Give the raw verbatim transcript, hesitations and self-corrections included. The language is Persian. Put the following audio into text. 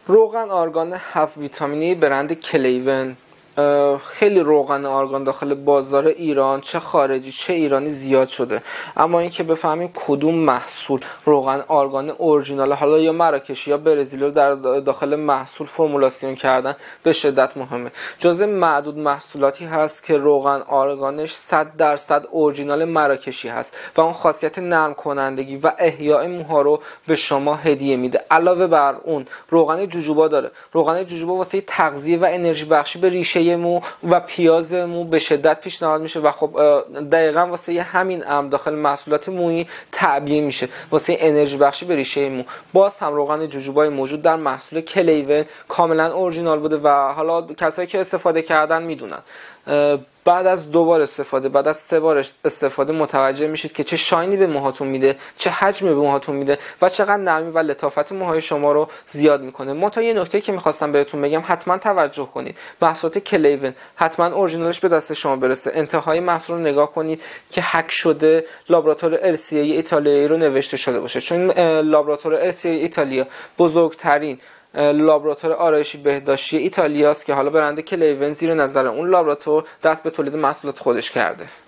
روغن آرگان هفت ویتامینی برند کلیون، خیلی روغن آرگان داخل بازار ایران چه خارجی چه ایرانی زیاد شده، اما اینکه بفهمیم کدوم محصول روغن آرگان اورجینال، حالا یا مراکشی یا برزیلی رو در داخل محصول فرمولاسیون کردن به شدت مهمه. جزء معدود محصولاتی هست که روغن آرگانش صد درصد اورجینال مراکشی هست و اون خاصیت نرم کنندگی و احیاء موها رو به شما هدیه میده. علاوه بر اون روغن جوجوبا داره. روغن جوجوبا واسه تغذیه و انرژی بخشی به ریشه مو و پیاز مو به شدت پیشنهاد میشه و خب دقیقاً واسه همین امر داخل محصولات مویی تعبیه میشه واسه انرژی بخشی به ریشه مو. باز هم روغن جوجوبای موجود در محصول کلیون کاملا اورجینال بوده و حالا کسایی که استفاده کردن میدونن. بعد از دو بار استفاده، بعد از سه بار استفاده متوجه میشید که چه شاینی به موهاتون میده، چه حجمی به موهاتون میده و چقدر نرمی و لطافت موهای شما رو زیاد میکنه. منتها یه نکته که میخواستم بهتون بگم، حتما توجه کنید، محصولات کلیون حتما اورجینالش به دست شما برسه. انتهای محصول رو نگاه کنید که هک شده لابراتوار ار سی ای ایتالیایی رو نوشته شده باشه، چون لابراتوار ار سی ای ایتالیا بزرگترین لابراتوار آرایشی بهداشتی ایتالیاست که حالا برند کلیون زیر نظر اون لابراتوار دست به تولید محصولات خودش کرده.